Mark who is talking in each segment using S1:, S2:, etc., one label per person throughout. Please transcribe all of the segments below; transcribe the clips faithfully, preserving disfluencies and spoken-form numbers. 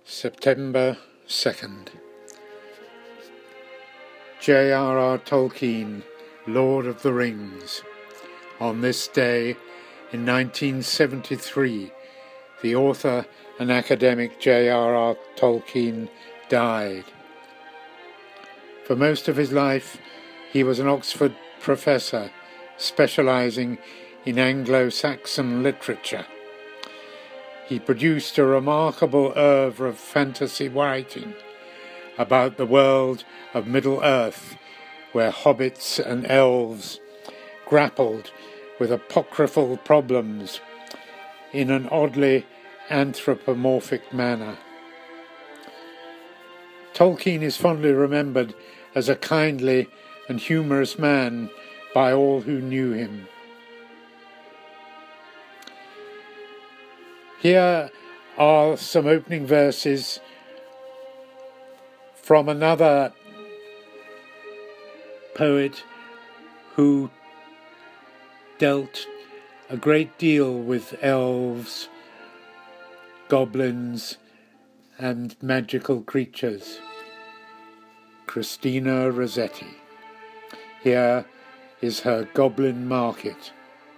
S1: September second. J R R Tolkien, Lord of the Rings. On this day, in nineteen seventy-three, the author and academic J R R Tolkien died. For most of his life, he was an Oxford professor, specializing in Anglo-Saxon literature. He produced a remarkable oeuvre of fantasy writing about the world of Middle-earth, where hobbits and elves grappled with apocryphal problems in an oddly anthropomorphic manner. Tolkien is fondly remembered as a kindly and humorous man by all who knew him. Here are some opening verses from another poet who dealt a great deal with elves, goblins, and magical creatures, Christina Rossetti. Here is her Goblin Market.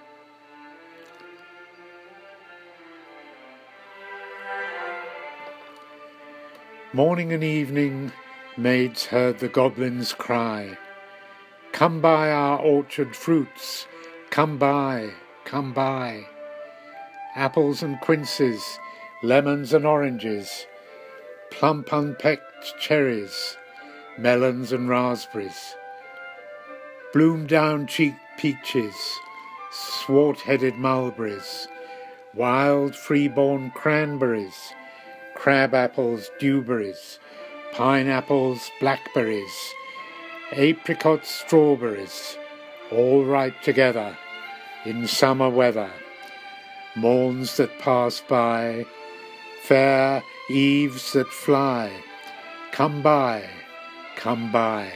S1: Morning and evening, maids heard the goblins cry, "Come buy our orchard fruits, come buy, come buy. Apples and quinces, lemons and oranges, plump unpecked cherries, melons and raspberries, bloom-down-cheeked peaches, swart-headed mulberries, wild free-born cranberries, crab-apples, dewberries, pineapples, blackberries, apricots, strawberries, all ripe together in summer weather, morns that pass by, fair eves that fly, come buy, come buy.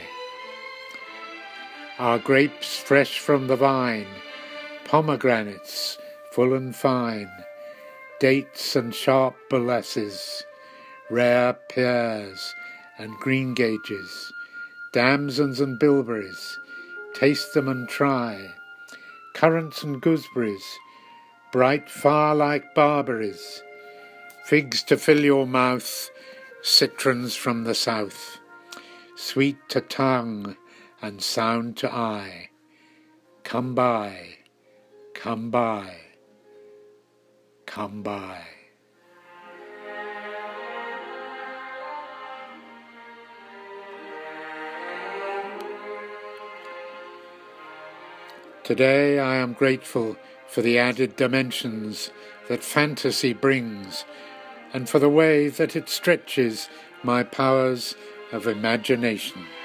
S1: Our grapes fresh from the vine, pomegranates full and fine, dates and sharp molasses, rare pears and greengages, damsons and bilberries, taste them and try, currants and gooseberries, bright fire-like barberries, figs to fill your mouth, citrons from the south, sweet to tongue and sound to eye, come buy, come buy, come by. Today I am grateful for the added dimensions that fantasy brings, and for the way that it stretches my powers of imagination.